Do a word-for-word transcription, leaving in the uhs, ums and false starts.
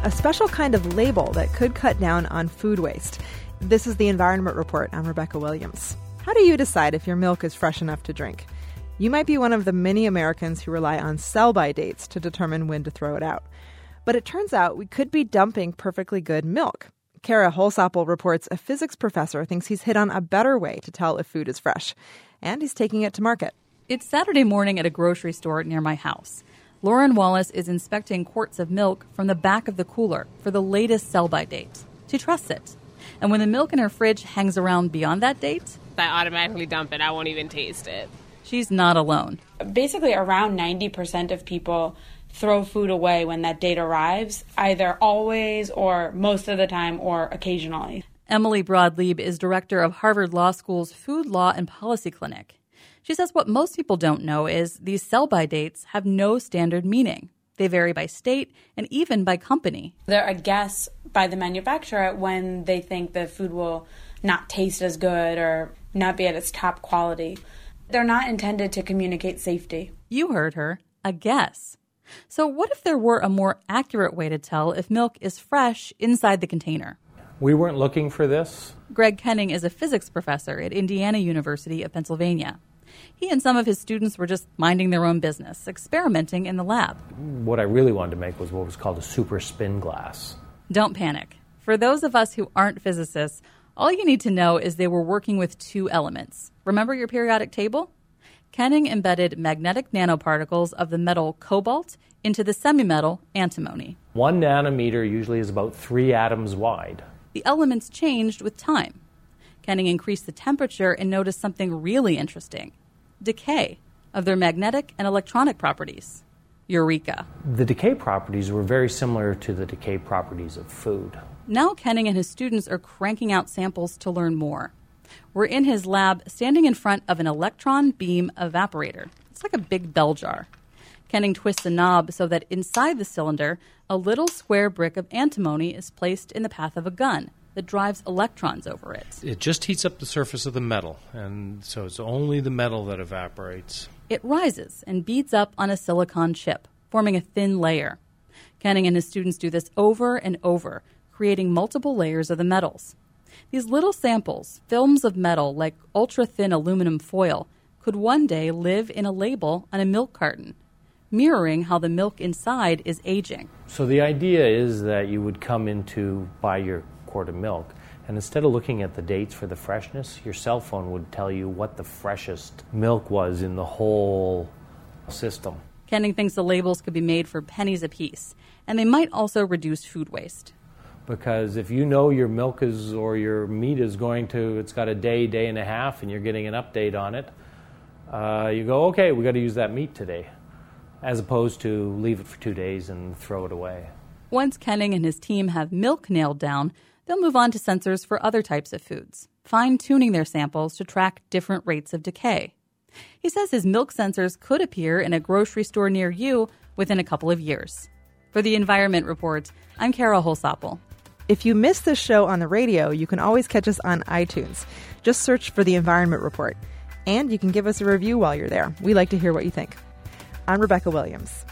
a special kind of label that could cut down on food waste. This is the Environment Report. I'm Rebecca Williams. How do you decide if your milk is fresh enough to drink? You might be one of the many Americans who rely on sell-by dates to determine when to throw it out. But it turns out we could be dumping perfectly good milk. Kara Holsapple reports a physics professor thinks he's hit on a better way to tell if food is fresh. And he's taking it to market. It's Saturday morning at a grocery store near my house. Lauren Wallace is inspecting quarts of milk from the back of the cooler for the latest sell-by date. She trusts it. And when the milk in her fridge hangs around beyond that date, I automatically dump it. I won't even taste it. She's not alone. Basically, around ninety percent of people throw food away when that date arrives, either always or most of the time or occasionally. Emily Broad-Lieb is director of Harvard Law School's Food Law and Policy Clinic. She says what most people don't know is these sell-by dates have no standard meaning. They vary by state and even by company. They're a guess by the manufacturer when they think the food will not taste as good or not be at its top quality. They're not intended to communicate safety. You heard her, a guess. So what if there were a more accurate way to tell if milk is fresh inside the container? We weren't looking for this. Greg Kenning is a physics professor at Indiana University of Pennsylvania. He and some of his students were just minding their own business, experimenting in the lab. What I really wanted to make was what was called a super spin glass. Don't panic. For those of us who aren't physicists, all you need to know is they were working with two elements. Remember your periodic table? Kenning embedded magnetic nanoparticles of the metal cobalt into the semi-metal antimony. One nanometer usually is about three atoms wide. The elements changed with time. Kenning increased the temperature and noticed something really interesting: decay of their magnetic and electronic properties. Eureka. The decay properties were very similar to the decay properties of food. Now Kenning and his students are cranking out samples to learn more. We're in his lab, standing in front of an electron beam evaporator. It's like a big bell jar. Kenning twists a knob so that inside the cylinder, a little square brick of antimony is placed in the path of a gun that drives electrons over it. It just heats up the surface of the metal, and so it's only the metal that evaporates. It rises and beads up on a silicon chip, forming a thin layer. Kenning and his students do this over and over, creating multiple layers of the metals. These little samples, films of metal like ultra-thin aluminum foil, could one day live in a label on a milk carton, mirroring how the milk inside is aging. So the idea is that you would come in to buy your quart of milk, and instead of looking at the dates for the freshness, your cell phone would tell you what the freshest milk was in the whole system. Kenning thinks the labels could be made for pennies apiece, and they might also reduce food waste. Because if you know your milk is or your meat is going to, it's got a day, day and a half, and you're getting an update on it, uh, you go, okay, we got to use that meat today, as opposed to leave it for two days and throw it away. Once Kenning and his team have milk nailed down, they'll move on to sensors for other types of foods, fine-tuning their samples to track different rates of decay. He says his milk sensors could appear in a grocery store near you within a couple of years. For the Environment Report, I'm Kara Holsapple. If you missed this show on the radio, you can always catch us on iTunes. Just search for the Environment Report. And you can give us a review while you're there. We like to hear what you think. I'm Rebecca Williams.